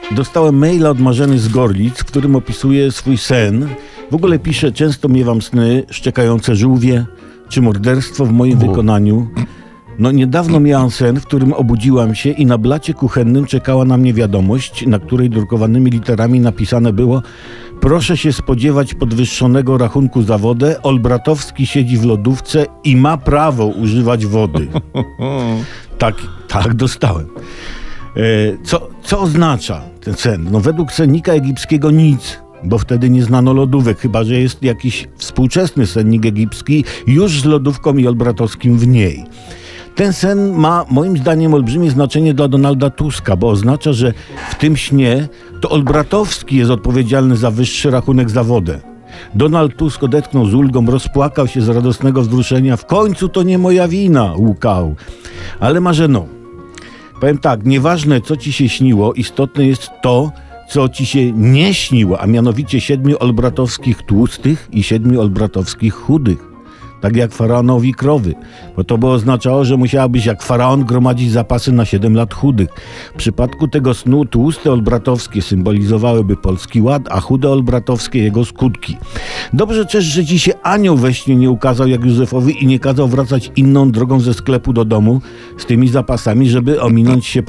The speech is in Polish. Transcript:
Dostałem maila od Marzeny z Gorlic, w którym opisuje swój sen. W ogóle pisze: często miewam sny, szczekające żółwie, czy morderstwo w moim wykonaniu. No niedawno miałam sen, w którym obudziłam się i na blacie kuchennym czekała na mnie wiadomość, na której drukowanymi literami napisane było: proszę się spodziewać podwyższonego rachunku za wodę, Olbratowski siedzi w lodówce i ma prawo używać wody. Tak dostałem. Co oznacza ten sen? No według sennika egipskiego nic, bo wtedy nie znano lodówek, chyba że jest jakiś współczesny sennik egipski już z lodówką i Olbratowskim w niej. Ten sen ma moim zdaniem olbrzymie znaczenie dla Donalda Tuska, bo oznacza, że w tym śnie to Olbratowski jest odpowiedzialny za wyższy rachunek za wodę. Donald Tusk odetchnął z ulgą, rozpłakał się z radosnego wzruszenia. W końcu to nie moja wina, łukał. Ale Marzeno, powiem tak, nieważne co ci się śniło, istotne jest to, co ci się nie śniło, a mianowicie 7 olbratowskich tłustych i 7 olbratowskich chudych. Tak jak faraonowi krowy, bo to by oznaczało, że musiałabyś jak faraon gromadzić zapasy na 7 lat chudych. W przypadku tego snu tłuste olbratowskie symbolizowałyby polski ład, a chude olbratowskie jego skutki. Dobrze też, że ci się anioł we śnie nie ukazał jak Józefowi i nie kazał wracać inną drogą ze sklepu do domu z tymi zapasami, żeby ominąć się